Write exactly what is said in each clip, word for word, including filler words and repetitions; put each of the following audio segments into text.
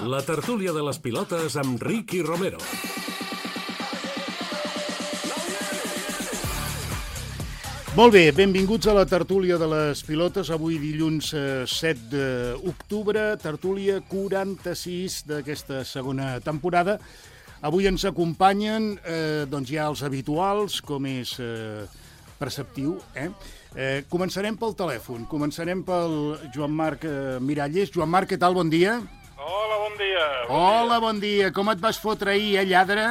La tertúlia de les pilotes amb Ricky Romero. Molt bé, benvinguts a la tertúlia de les pilotes. Avui dilluns set d'octubre, tertúlia quaranta-sis d'aquesta segona temporada. Avui ens acompanyen eh, doncs ja els habituals, com és eh, preceptiu. Eh? Eh, començarem pel telèfon, començarem pel Joan Marc eh, Miralles. Joan Marc, què tal? Bon dia. Hola, bon dia. Bon Hola, dia. bon dia. Com et vas fotre ahir, eh, lladre?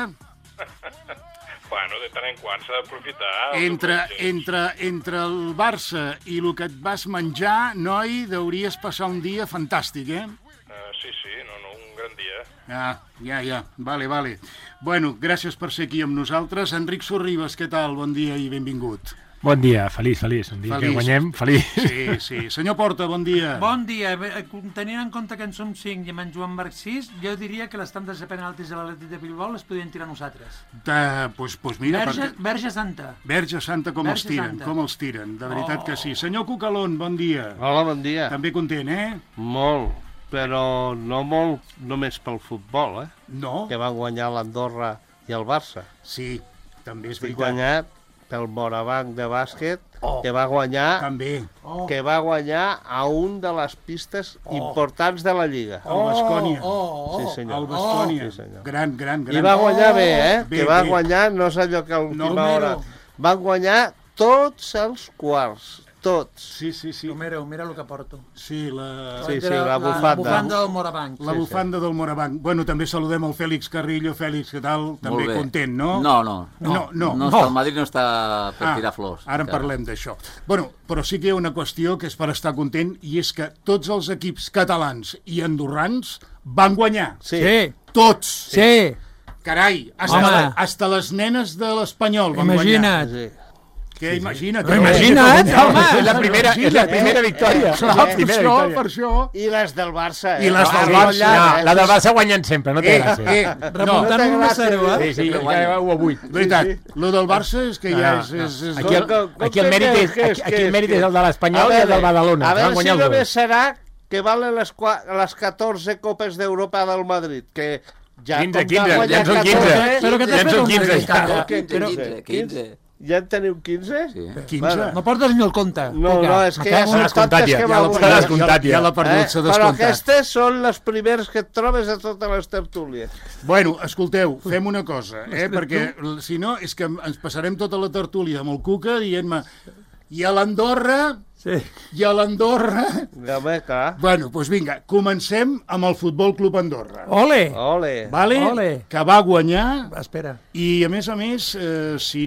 Bueno, de tant en quant s'ha d'aprofitar. Entre, entre, entre el Barça i el que et vas menjar, noi, deuries passar un dia fantàstic, eh? Uh, sí, sí, no, no, un gran dia. Ah, ja, ja, vale, vale. Bueno, gràcies per ser aquí amb nosaltres. Enric Sorribes, què tal? Bon dia i benvingut. Bon dia, feliç, feliç. Un dia feliç. Que guanyem, feliç. Sí, sí. Senyor Porta, bon dia. Bon dia. Tenint en compte que en som cinc i en Joan Marc sis, jo diria que les tantes de penaltis de l'Atlètic de Bilbao les podien tirar nosaltres. Doncs pues, pues mira... Verge, perquè... Verge Santa. Verge Santa, com Verge els tiren, Santa. com els tiren. De veritat Oh. que sí. Senyor Cucalón, bon dia. Hola, bon dia. També content, eh? Molt, però no molt només pel futbol, eh? No? Que va guanyar l'Andorra i el Barça. Sí, també és Estic veritat. guanyat pel Morabanc de bàsquet, Oh. que va guanyar També. Oh. que va guanyar a un de les pistes Oh. importants de la Lliga. El Baskònia. Oh, oh, Sí, senyor. El Baskònia. Oh. Sí, senyor. Gran, gran, gran. I va guanyar bé, eh? Bé, que va bé. guanyar, no és allò que a l'última No, hora... Van guanyar tots els quarts, tots. Sí, sí, sí. Romero, mira el que porto. Sí, la... Sí, sí, Era la bufanda. La bufanda del Morabanc. La Sí, bufanda del Morabanc. Bueno, també saludem el Fèlix Carrillo. Fèlix, què tal? També bé. content, no? No, no. No, no. No, està, el Madrid no està per tirar flors. Ara en encara. parlem d'això. Bueno, però sí que hi ha una qüestió que és per estar content, i és que tots els equips catalans i andorrans van guanyar. Sí. Sí, Tots. sí. Carai, hasta, Home. la, hasta les nenes de l'Espanyol van Imagina't. Sí. guanyar. Què, imagina't? Però imagina't, home. És la primera, és la primera victòria. Clar, La per primera això, victòria. per això. I les del Barça, eh? I les del Ah, Barça. allà, No, eh? la del Barça guanyen sempre, no té Eh, gràcia. eh, no, Remuntant un a zero, eh? Sí, sí, ja u a vuit. veritat, lo del Barça és que ja No, és... és, és Aquí el, Com- com aquí el que- mèrit és, que- aquí, que- aquí el mèrit que- és el de l'Espanyol A i el del veure, Badalona. A que van veure si guanyar els només dos. serà que valen les, qua- les catorze copes d'Europa del Madrid, que ja quinze, com que quinze, ha guanyat ja en són quinze. catorze, Però que Ja t'has en fet són un quinze, Madrid, ja. cara. quinze, Però- quinze, quinze. Ja en teniu quinze? Sí. quinze. Bueno, No portes ni el compte. No, no, és que ja S'ha són descomptat tantes ja, que ja va l'ha- guanyar. s'ha descomptat ja l'ha perdut, s'ha Però descomptat. aquestes són les primeres que et trobes a totes les tertúlies. Bueno, escolteu, fem una cosa, eh? perquè si no és que ens passarem tota la tertúlia amb el Cuca dient-me i a l'Andorra, Sí. i a l'Andorra... Home, clar. Bueno, doncs vinga, comencem amb el Futbol Club Andorra. Ole. Ole. Vale? Ole. Que va guanyar Espera. i, a més a més, eh, si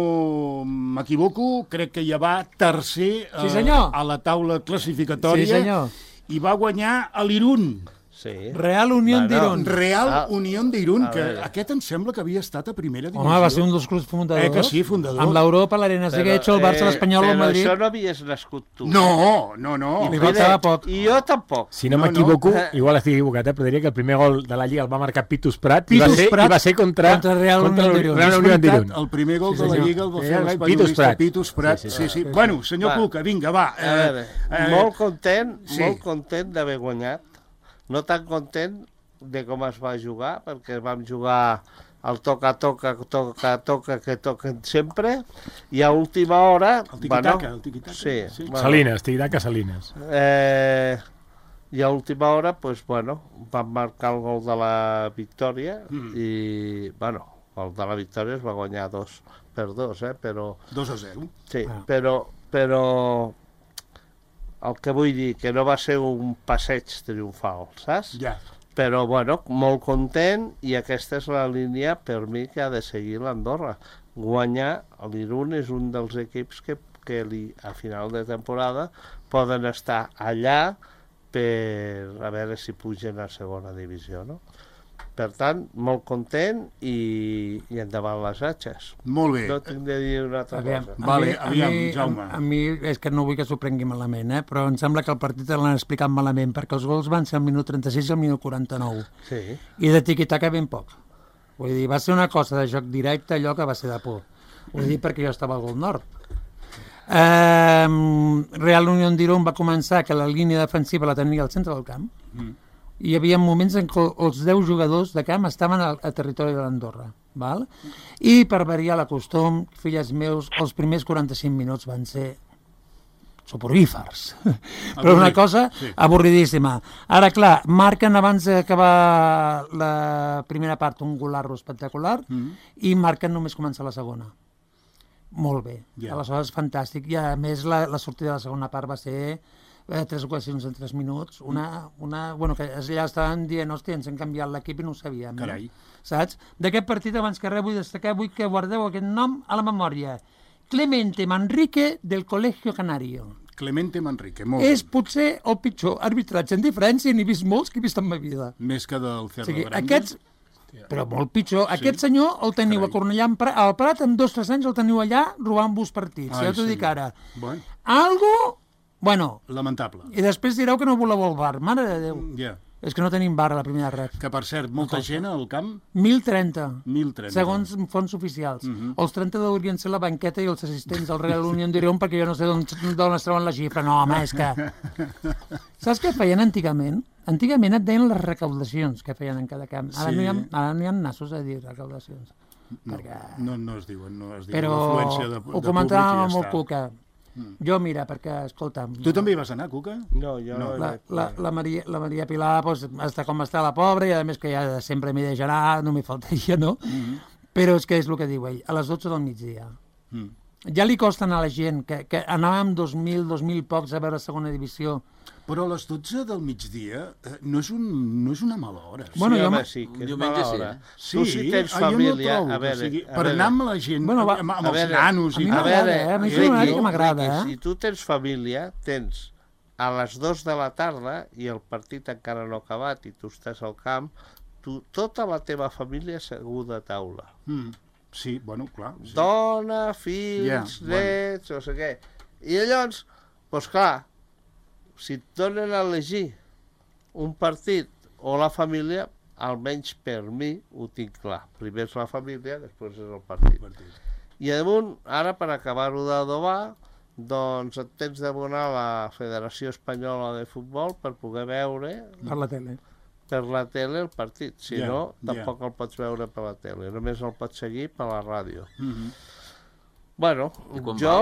no m'equivoco, crec que ja va tercer eh, Sí, senyor. a la taula classificatòria Sí, senyor. i va guanyar a l'Irun. Sí. Real Unión Bueno. d'Irún. Real Ah, Unión d'Irún, a que veure. aquest em sembla que havia estat a primera divisió. Home, va ser un dels clubs fundadors. Eh, que sí, fundador. Amb l'Europa, l'Arenas de Guecho, el Barça, l'Espanyol, el Madrid. Però això no havies nascut tu. No, no, no. Li faltava poc. I jo tampoc. Si no, No, m'equivoco, no. igual estic equivocat, eh, però diria que el primer gol de la Lliga el va marcar Pitus Prat, Pitus i, va ser, Prat. i va ser contra, Contra Real Unión el d'Irún. Real És Unión veritat, d'Irún. el primer gol Sí, de la senyor. Lliga el va Sí, fer Pitus l'espanyolista Prat. Pitus Prat. Sí, Sí, sí, sí. sí. Bueno, senyor Va. Cuca, vinga, va. A veure, eh, molt content, sí. molt content d'haver guanyat. No tan content de com es va jugar, perquè vam jugar al toca-toca, toca-toca, que toquen sempre, i a última hora... El tiqui-taca, el tiqui-taca. Sí. Sí. Bueno, Salines, Tidaca Salines. Eh, I a última hora, pues, bueno, vam marcar el gol de la victòria Mm. i, bueno, el de la victòria es va guanyar dos per dos, eh, però... dos a zero. Sí, Ah. però, però el que vull dir, que no va ser un passeig triomfal, saps? Ja. Però, bueno, molt content, i aquesta és la línia per mi que ha de seguir l'Andorra. Guanyar, l'Irún és un dels equips que, que li, a final de temporada poden estar allà per a veure si pugen a segona divisió, no? Per tant, molt content i, i endavant les atxes. Molt bé. No tinc de dir una altra Aviam, cosa. a Vale, mi- a aviam, mi- Jaume. A, a mi és que no vull que s'ho prengui malament, eh? Però em sembla que el partit l'han explicat malament, perquè els gols van ser al minut trenta-sis i al minut quaranta-nou. Sí. I de tiqui-taca ben poc. Vull dir, va ser una cosa de joc directe, allò que va ser de por. Vull dir, perquè jo estava al gol nord. Eh, Real Unión d'Irún va començar que la línia defensiva la tenia al centre del camp. Mm. hi havia moments en què els deu jugadors de camp estaven al, a territori de l'Andorra. Val? I per variar la costum, filles meus, els primers quaranta-cinc minuts van ser soporífers. Però una cosa sí. avorridíssima. Ara, clar, marquen abans d'acabar la primera part un golarro espectacular mm-hmm. i marquen només començar la segona. Molt bé. Yeah. Aleshores, fantàstic. I a més, la, la sortida de la segona part va ser eh, tres ocasions en tres minuts. Una, una, bueno, que allà estaven dient, hòstia, ens han canviat l'equip i no ho sabíem. Carai. No? Saps? D'aquest partit, abans que res, vull destacar, vull que guardeu aquest nom a la memòria. Clemente Manrique del Colegio Canario. Clemente Manrique, molt És potser el pitjor arbitratge en diferència, n'he vist molts que he vist en ma vida. Més que del Cerro o sigui, Grande. Aquests, però molt pitjor. Sí. Aquest senyor el teniu Carai. a Cornellà al Prat, en dos o tres anys el teniu allà robant-vos partits. Ai, ja t'ho sí. dic ara. Bueno. Algo, bueno... Lamentable. I després direu que no voleu el bar. Mare de Déu. Ja. Yeah. És que no tenim bar a la primera red. Que, per cert, molta no gent al camp? mil trenta. mil trenta. Segons fonts oficials. Uh-huh. Els trenta deurien ser la banqueta i els assistents del Real Unión d'Irún, perquè jo no sé d'on es troben la xifra. No, home, és que... Saps què feien antigament? Antigament et deien les recaudacions que feien en cada camp. Ara, sí. no, hi ha, ara no hi ha nassos a dir recaudacions. No, perquè... no, no es diuen, no es diuen. Però l'afluència de, de ho comentàvem amb ja el Cuca. Mm. Jo, mira, perquè, escolta'm... Tu també hi vas anar, Cuca? No, jo no. La, la, la, Maria, la Maria Pilar pues, està com està la pobra i a més que ja sempre m'hi deixa anar, no m'hi faltaria, no? Mm-hmm. Però és que és el que diu ell, a les dotze del migdia. Mm. Ja li costa anar a la gent, que, que anàvem dos mil, dos mil pocs a veure segona divisió. Però a les dotze del migdia eh, no, és un, no és una mala hora. Bueno, sí, home, sí, que és mala hora. Sí, tu si tens família... No trobo, a veure, o sigui, a per veure. anar amb la gent, bueno, va, amb, amb els veure, nanos... A mi i m'agrada, eh? A mi és un horari que m'agrada, eh? Si tu tens família, tens a les dues de la tarda i el partit encara no ha acabat i tu estàs al camp, tu, tota la teva família asseguda a taula. Mm. Sí, bueno, clar. Sí. Dona, fills, yeah, nets, bueno. no sé què. I llavors, doncs clar, si et donen a elegir un partit o la família, almenys per mi ho tinc clar. Primer és la família, després és el partit. partit. I damunt, ara per acabar-ho d'adobar, doncs et tens d'abonar a la Federació Espanyola de Futbol per poder veure... Per la tele. Per la tele el partit. Si yeah, no, tampoc yeah. el pots veure per la tele. Només el pots seguir per la ràdio. Mm-hmm. Bueno, jo...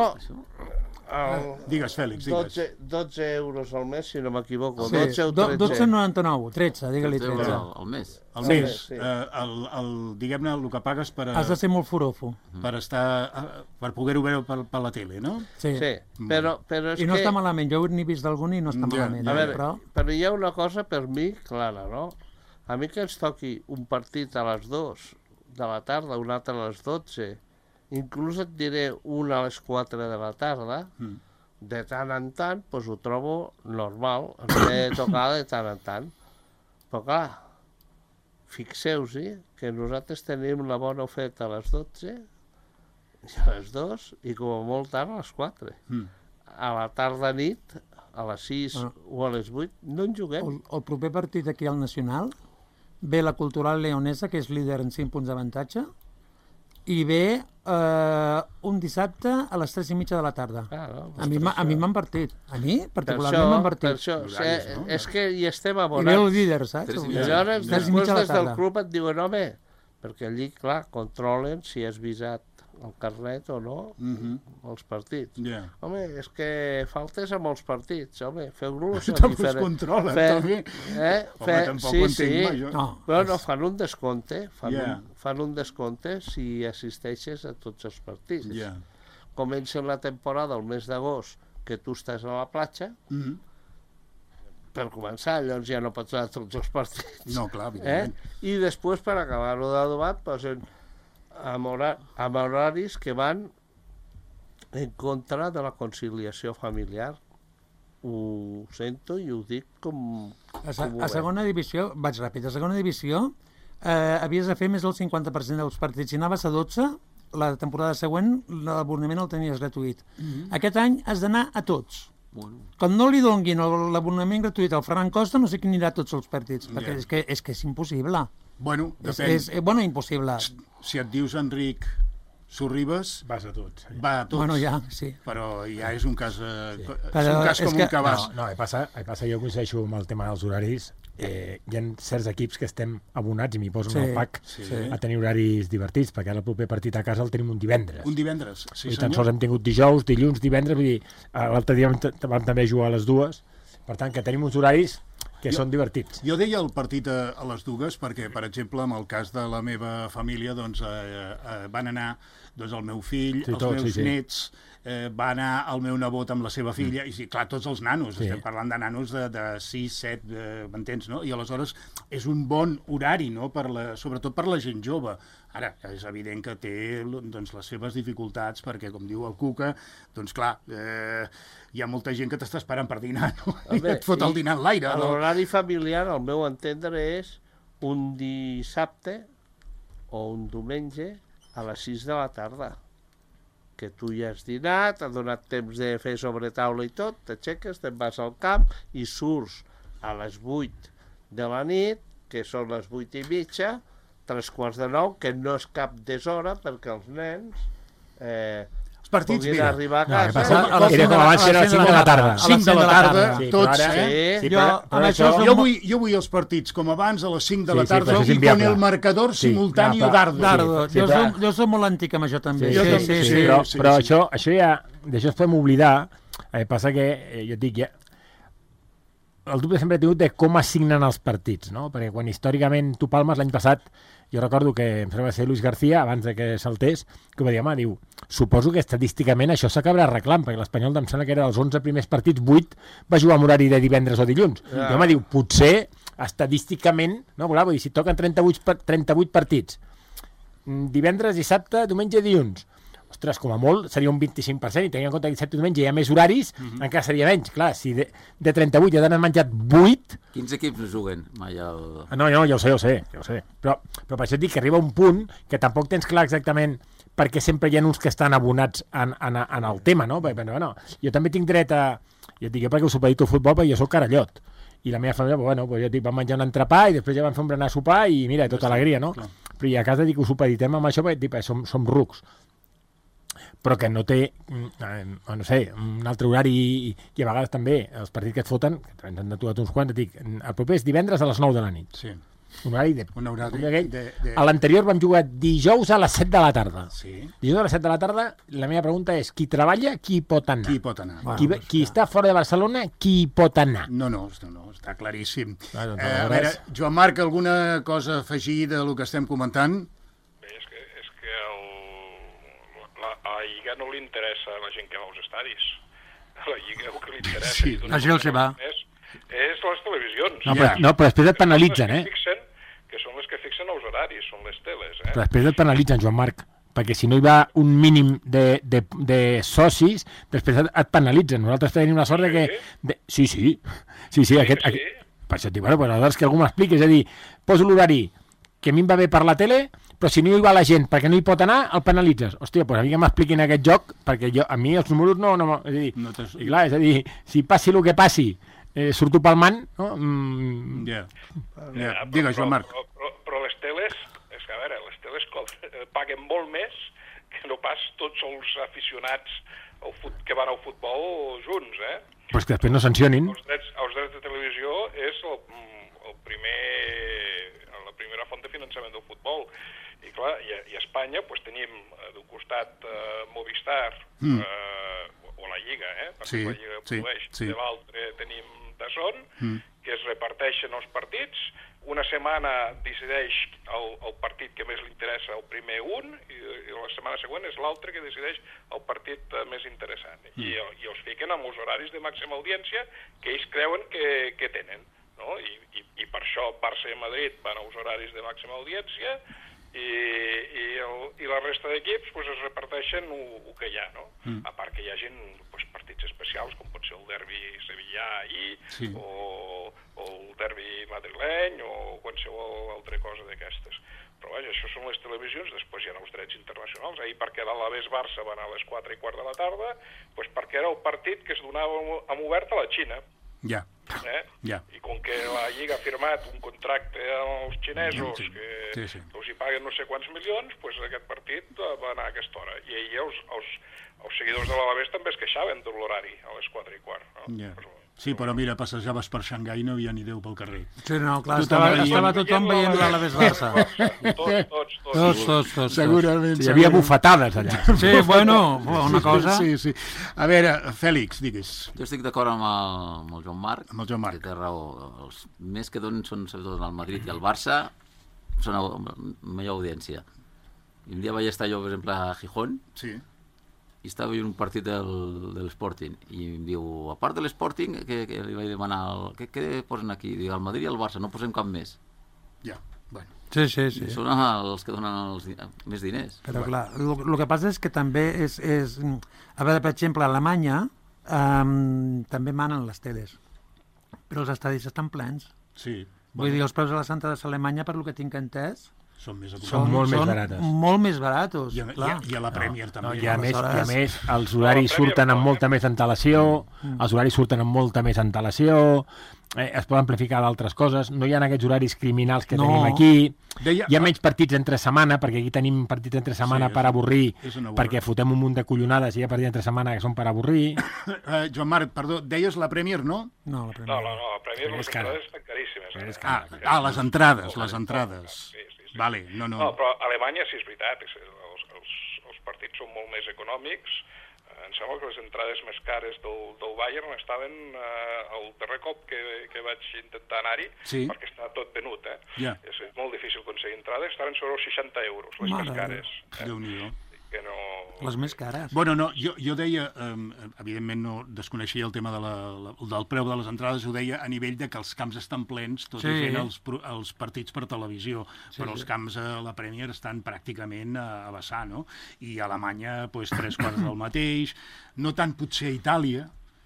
El... Digues, Fèlix, digues. dotze, dotze euros al mes, si no m'equivoco. Sí. dotze o tretze. dotze coma noranta-nou, tretze, digue-li tretze. Al mes. Al sí, mes. Sí. Eh, el, el, diguem-ne, el que pagues per... A, Has de ser molt forofo. Per estar... per poder-ho veure per, per la tele, no? Sí. Sí, però, però és I no que... està malament, jo n'he vist d'algun i no està Ja, malament. ja. A veure, però... però hi ha una cosa per mi clara, no? A mi que ens toqui un partit a les dues de la tarda, un altre a les dotze, inclús et diré un a les quatre de la tarda, mm. de tant en tant, doncs ho trobo normal, ens he de tocar de tant en tant. Però clar, fixeu-s'hi que nosaltres tenim la bona oferta a les dotze, i a les dues, i com a molt tard a les quatre. Mm. A la tarda nit, a les sis ah. o a les vuit, no en juguem. El, el proper partit aquí al Nacional ve la Cultural Leonesa, que és líder en cinc punts d'avantatge, i ve eh, un dissabte a les tres i mitja de la tarda. Ah, no, a mi a mi m'han partit. A mi, particularment, això, m'han partit. Per això, Horaris, no? És que hi estem abonats. I ve el líder, saps? I llavors, després des del club et diuen, home, perquè allí, clar, controlen si has visat el carnet o no, mm-hmm. els partits. Yeah. Home, és que faltes a molts partits, home, feu-los diferent. Tampoc es controlen, Fe, també. Eh? Home, Fe, tampoc sí, ho entenc sí. mai, jo. No, però no, fan un descompte, fan, yeah. un, fan un descompte si assisteixes a tots els partits. Yeah. Comença la temporada el mes d'agost, que tu estàs a la platja, mm-hmm. per començar, llavors ja no pots anar a tots els partits. No, clar, evidentment. Eh? I després, per acabar-ho d'adobar, posen amb, hora, amb horaris que van en contra de la conciliació familiar. Ho sento i ho dic com, a, sa, com a segona divisió, vaig ràpid, a segona divisió eh, havies de fer més del cinquanta per cent dels partits. Si anaves a dotze, la temporada següent l'abonament el tenies gratuït. Mm-hmm. Aquest any has d'anar a tots. Bueno. Quan no li donguin l'abonament gratuït al Ferran Costa, no sé qui anirà a tots els partits, perquè yeah. és, que, és que és impossible. Bueno, és, depèn. és, bueno, impossible. Si et dius Enric Sorribes Vas a tots. Sí. va a tots, Bueno, ja, sí. però ja és un cas, eh, Sí. és Però un cas és com que- un cabàs. No, no, el que passa, el que passa, jo coincideixo amb el tema dels horaris. Eh, hi ha certs equips que estem abonats, i m'hi poso Sí, en el pack, sí. a tenir horaris divertits, perquè ara el proper partit a casa el tenim un divendres. Un divendres, sí I tan senyor. sols hem tingut dijous, dilluns, divendres, vull dir, eh, l'altre dia vam, t- vam també jugar a les dues, per tant que tenim uns horaris que Jo- són divertits. Jo deia el partit a, a les dues perquè, per exemple, en el cas de la meva família, doncs, eh, eh, van anar doncs, el meu fill, Sí, els tots, meus sí, sí. nets, eh, va anar el meu nebot amb la seva filla, i sí, clar, tots els nanos, Sí. estem parlant de nanos de, de sis, set, eh, m'entens, no? I aleshores és un bon horari, no?, per la, sobretot per la gent jove. Ara, és evident que té doncs, les seves dificultats, perquè, com diu el Cuca, doncs clar, eh, hi ha molta gent que t'està esperant per dinar, no? I et fot el dinar en l'aire. No? L'horari familiar, al meu entendre, és un dissabte o un diumenge a les sis de la tarda. Que tu ja has dinat, ha donat temps de fer sobretaula i tot, t'aixeques, te'n vas al camp i surts a les vuit de la nit, que són les vuit i mitja, tres quarts de nou, que no és cap deshora perquè els nens eh, Els partits, puguin mira, arribar a No, el que casa. passa, a les era cinc com de la- abans, a era a les les cinc de la tarda. a les cinc de la tarda, Sí, tots, però ara- eh? Sí, Jo, però- amb però això això- som Jo mo- vull, jo vull els partits com abans, a les cinc de Sí, la sí, però tarda, això és i con inviable. el marcador Sí, simultani no, però- dardo. Dardo, Sí, jo, però- som, jo som molt antic amb això també. Sí, Jo sí, també, sí, sí, sí, però, sí, però sí. això, això ja, d'això es podem oblidar. Eh, passa que, eh, jo et dic, ja, el dubte sempre he tingut de com assignen els partits, no? Perquè quan històricament tu palmes l'any passat, jo recordo que em sembla que va ser Luis García, abans de que saltés, que va dir, home, diu, suposo que estadísticament això s'acabarà arreglant, perquè l'Espanyol em sembla que era dels onze primers partits, vuit va jugar amb horari de divendres o dilluns. Ja. I home, diu, potser estadísticament, no, clar, vull dir, si toquen trenta-vuit, par- trenta-vuit partits, mm, divendres, dissabte, diumenge, dilluns, ostres, com a molt seria un vint-i-cinc per cent, i tenint en compte que dissabte i diumenge hi ha més horaris, mm-hmm. encara seria menys. Clar, si de, de trenta-vuit ja n'han menjat vuit... Quins equips no juguen mai al... Ah, no, no, ja ho sé, ja ho sé, ja ho sé. Però, però per això et dic que arriba un punt que tampoc tens clar exactament perquè sempre hi ha uns que estan abonats en, en, en el tema, no? Perquè, bueno, jo també tinc dret a... Jo et dic, jo perquè us supedito al futbol, perquè jo soc carallot. I la meva família, bueno, pues jo et dic, van menjar un entrepà i després ja van fer un berenar a sopar i mira, tota alegria, no? clar. Però i a casa dic que us supeditem amb això perquè dic, som, som rucs. Però que no té, eh, no sé, un altre horari i, i a vegades també els partits que et foten, que també ens han aturat uns quants, et dic, el proper és divendres a les nou de la nit. Sí, Un horari de... un horari com aquell. de... de... A l'anterior vam jugar dijous a les set de la tarda. Sí, Dijous a les set de la tarda, la meva pregunta és, qui treballa, qui pot anar? qui pot anar? Qui, ve- qui està fora de Barcelona, qui pot anar? No, no, no, no, està claríssim. Ah, doncs, Eh, a aleshores- veure, Joan Marc, alguna cosa a afegir del que estem comentant? Bé, és que, és que el, la, a la Lliga no li interessa a la gent que va als estadis. A la Lliga el que li interessa... Sí, i la gent els hi va. És, és les televisions. No, Ja. però, no, però després et penalitzen, Les eh? que fixen, que són les que fixen els horaris, són les teles, eh? Però després et penalitzen, Joan Marc, perquè si no hi va un mínim de, de, de socis, després et, et penalitzen. Nosaltres tenim la sort de que... De, sí, sí, sí, sí, aquest, sí. aquest, per això et dic, bueno, pues, aleshores que algú m'expliqui, és a dir, poso l'horari que a mi em va bé per la tele, però si no hi va la gent perquè no hi pot anar, el penalitzes. Hòstia, doncs a mi que m'expliquin aquest joc, perquè jo, a mi els números no... no és a dir, No t'has- i clar, és a dir, si passi el que passi, eh, surto palmant, no? Mm, Ja, Ja, ja. però- Digues, Joan Marc. Però, però, però les teles, és que a veure, les teles cobren- eh, paguen molt més que no pas tots els aficionats al fut, que van al futbol junts, eh? però és que després no sancionin. Els drets, els drets de televisió és el, el primer, la primera font de finançament del futbol. I clar, i a, i a Espanya pues, tenim eh, d'un costat eh, Movistar mm. eh, o, o la Lliga, eh? Perquè Sí, la Lliga sí, produeix. sí. De l'altre tenim Dazón, Mm. que es reparteixen els partits. Una setmana decideix el, el partit que més li interessa el primer un i, i la setmana següent és l'altre que decideix el partit eh, més interessant. Mm. I, I els fiquen amb els horaris de màxima audiència que ells creuen que, que tenen. No? I, i, I per això Barça i Madrid van als horaris de màxima audiència i, i, el, i la resta d'equips pues, es reparteixen el, el que hi ha, no? Mm. A part que hi hagin pues, partits especials, com pot ser el derbi sevillà ahir, Sí. o, o el derbi madrileny, o qualsevol altra cosa d'aquestes. Però vaja, això són les televisions, després hi ha els drets internacionals. Ahir perquè l'Alavés-Barça va anar a les quatre i quart de la tarda, pues perquè era el partit que es donava amb obert a la Xina. Ja. Eh? Ja. I com que la Lliga ha firmat un contracte amb els xinesos Sí. que Sí, sí. els hi paguen no sé quants milions, doncs aquest partit va anar a aquesta hora. I ahir els, els, els seguidors de l'Alavés també es queixaven de l'horari, a les quatre i quart. No? Ja. Però, Sí, però mira, passejaves per Xangai i no hi havia ni Déu pel carrer. Sí, no, clar, Tothom estava, veient- estava tothom veient l'Alaves Barça. Tots, tots, tots. Tots, tots, tots. Segurament. Hi havia bufetades allà. Sí, bueno, una cosa... Sí, sí. A veure, Fèlix, digues. Jo estic d'acord amb, el, amb el Joan Marc, Amb el Joan Marc. que té raó. Els més que donen són sobretot el Madrid i el Barça, són a millor audiència. I un dia vaig estar jo, per exemple, a Gijón, Sí. i estava veient un partit del, de l'Sporting, i em diu, a part de l'Sporting, que, que li vaig demanar, el, què, què posen aquí? Diu, el Madrid i el Barça, no posem cap més. Ja, bueno. Sí, sí, sí. I són els que donen els, di- més diners. Però clar, el que passa és que també és... és a veure, per exemple, a Alemanya um, també manen les teles, però els estadis estan plens. Sí. Vull dir, els preus de les entrades a Alemanya, per lo que tinc entès, Són més Són econòmics. molt més són barates. molt més baratos, I, a, i, clar. a, I a la Premier No, també. i, a més, I a Aleshores- més, els horaris No, surten amb no, molta eh? més antelació, els horaris surten amb molta més antelació, eh, es poden amplificar d'altres coses, no hi ha aquests horaris criminals que No. tenim aquí, Deia- hi ha menys partits entre setmana, perquè aquí tenim partits entre setmana Sí, per és- avorrir, és una perquè fotem un munt de collonades i hi ha partits entre setmana que són per avorrir. Eh, Joan Marc, perdó, deies la Premier, no? No, la No, primera. no, no, la Premier Però les és cara. entrades estan caríssimes. Però és eh? Ah, cara. ah, les entrades, les entrades. Sí, sí, sí. Vale, no, no. No, però a Alemanya sí és veritat, és, els, els, els partits són molt més econòmics. Eh, Em sembla que les entrades més cares del, del Bayern estaven eh, el darrer cop que, que vaig intentar anar-hi, Sí. perquè està tot venut, eh? Ja. És, és molt difícil aconseguir entrades, estaven sobre els seixanta euros, les Mare més de cares. Eh? Déu-n'hi-do. Que no... Les més cares. Bueno, no, jo, jo deia, eh, evidentment no desconeixia el tema de la, la, del preu de les entrades, ho deia a nivell de que els camps estan plens, tot Sí. i fent els, pro- els partits per televisió, Sí, però els sí. camps a la Premier estan pràcticament a, a vessar, no? I a Alemanya, doncs, tres quarts del mateix, no tant potser a Itàlia,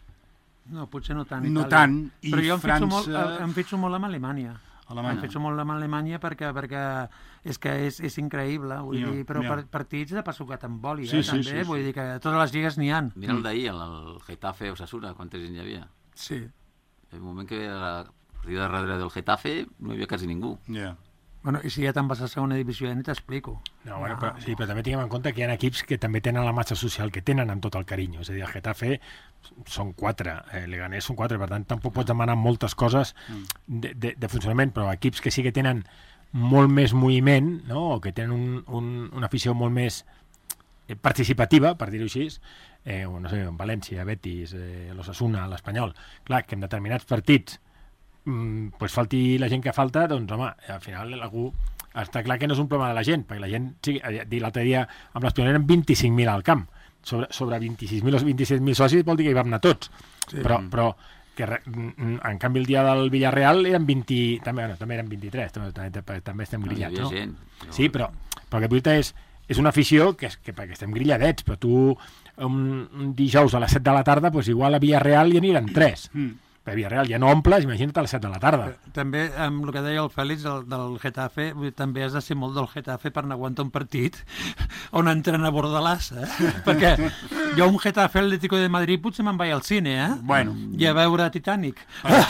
No, potser no tant. No Itàlia. tant, i Però jo em fixo, molt, França- em fixo molt amb Alemanya. Alemanya. Em fixo molt amb Alemanya perquè, perquè és que és, és increïble, vull Ja, dir, però ja. par- partits de passucat amb boli, Sí, eh, sí, també, sí, sí. vull dir que a totes les lligues n'hi ha. Mira el d'ahir, el, el Getafe Osasuna, quanta gent hi havia. Sí. El moment que la partida darrere del Getafe no hi havia quasi ningú. ja. Bueno, i si ja te'n vas a segona divisió, ja ni t'explico. No, bueno, però, sí, però també tinguem en compte que hi ha equips que també tenen la massa social que tenen amb tot el carinyo. És a dir, el Getafe són quatre, eh, Leganés són quatre, per tant tampoc pots demanar moltes coses de, de, de funcionament, però equips que sí que tenen molt més moviment, no? O que tenen un, un, una afició molt més eh, participativa, per dir-ho així, eh, o no sé, en València, Betis, eh, l'Osasuna, l'Espanyol. Clar, que en determinats partits mm, pues falti la gent que falta, doncs home, al final algú... Està clar que no és un problema de la gent, perquè la gent, sí, l'altre dia amb les pioneres eren vint-i-cinc mil al camp, sobre, sobre vint-i-sis mil o vint-i-set mil socis vol dir que hi vam anar tots, sí. però, però que re, en canvi el dia del Villarreal eren vint, també, bueno, també eren vint-i-tres, també, també, també estem No, hi grillats, havia no? gent. Sí, però, però el que vull dir és, és una afició que, que perquè estem grilladets, però tu un, un dijous a les set de la tarda, pues igual a Villarreal hi aniran tres. Mm. Per Villarreal ja no omples, imagina't a les set de la tarda. També, amb el que deia el Fèlix del, del Getafe, vull dir, també has de ser molt del Getafe per no aguantar un partit on entren a Bordalàs, eh? Perquè jo un Getafe Atlético de Madrid potser me'n vaig al cine, eh? Bueno. I a veure Titanic.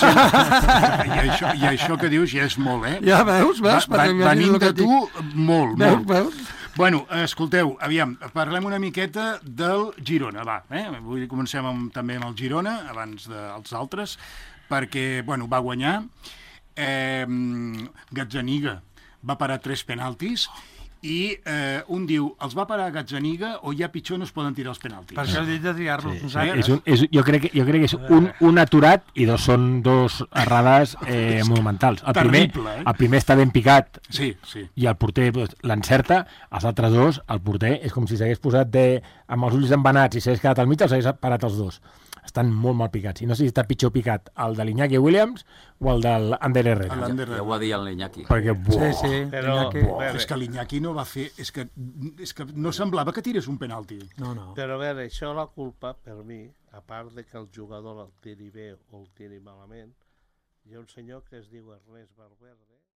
I, això, I això que dius ja és molt, eh? Ja veus, veus? Va, va, Perquè mira venint el que de tu, molt, Veus, molt. veus? Bueno, escolteu, aviam, parlem una miqueta del Girona, va. Eh? Vull dir, comencem amb, també amb el Girona, abans dels altres, perquè, bueno, va guanyar. Eh, Gazzaniga va parar tres penaltis i eh, un diu, els va parar Gazzaniga o ja pitjor no es poden tirar els penaltis? Per això he dit de triar-los Sí, nosaltres. és un, és, jo, crec que, jo crec que és un, un aturat i dos són dos errades eh, monumentals. El primer, Terrible, eh? el primer està ben picat Sí, sí. i el porter doncs, l'encerta, els altres dos, el porter és com si s'hagués posat de, amb els ulls embenats i s'hagués quedat al mig, els hagués parat els dos. Estan molt mal picats. I no sé si està pitjor picat el de l'Iñaki Williams o el de l'Ander Herrera. L'Ander Ja ho va dir el Iñaki. Perquè, buah, Sí, sí. Però, Iñaki. a És que l'Iñaki no va fer... És que, és que no semblava que tirés un penalti. No, no. però a veure, això la culpa, per mi, a part de que el jugador el tiri bé o el tiri malament, hi ha un senyor que es diu Ernest Valverde,